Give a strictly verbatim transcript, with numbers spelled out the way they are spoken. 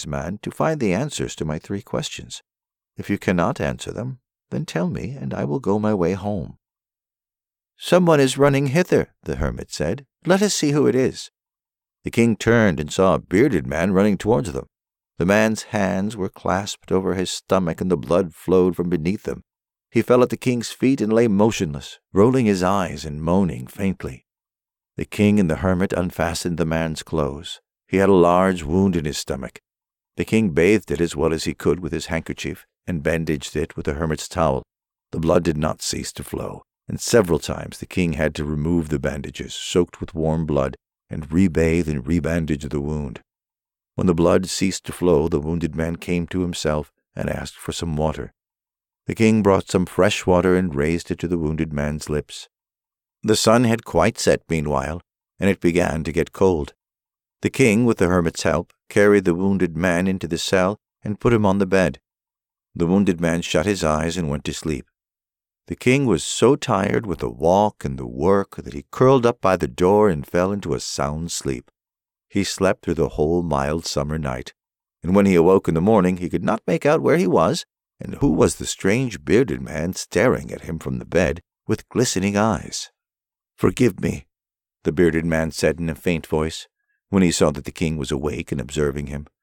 man to find the answers to my three questions. If you cannot answer them, then tell me, and I will go my way home." "Someone is running hither," the hermit said. "Let us see who it is." The king turned and saw a bearded man running towards them. The man's hands were clasped over his stomach, and the blood flowed from beneath them. He fell at the king's feet and lay motionless, rolling his eyes and moaning faintly. The king and the hermit unfastened the man's clothes. He had a large wound in his stomach. The king bathed it as well as he could with his handkerchief, and bandaged it with the hermit's towel. The blood did not cease to flow, and several times the king had to remove the bandages, soaked with warm blood, and rebathe and rebandage the wound. When the blood ceased to flow, the wounded man came to himself and asked for some water. The king brought some fresh water and raised it to the wounded man's lips. The sun had quite set meanwhile, and it began to get cold. The king, with the hermit's help, carried the wounded man into the cell and put him on the bed. The wounded man shut his eyes and went to sleep. The king was so tired with the walk and the work that he curled up by the door and fell into a sound sleep. He slept through the whole mild summer night, and when he awoke in the morning he could not make out where he was, and who was the strange bearded man staring at him from the bed with glistening eyes. "Forgive me," the bearded man said in a faint voice, when he saw that the king was awake and observing him.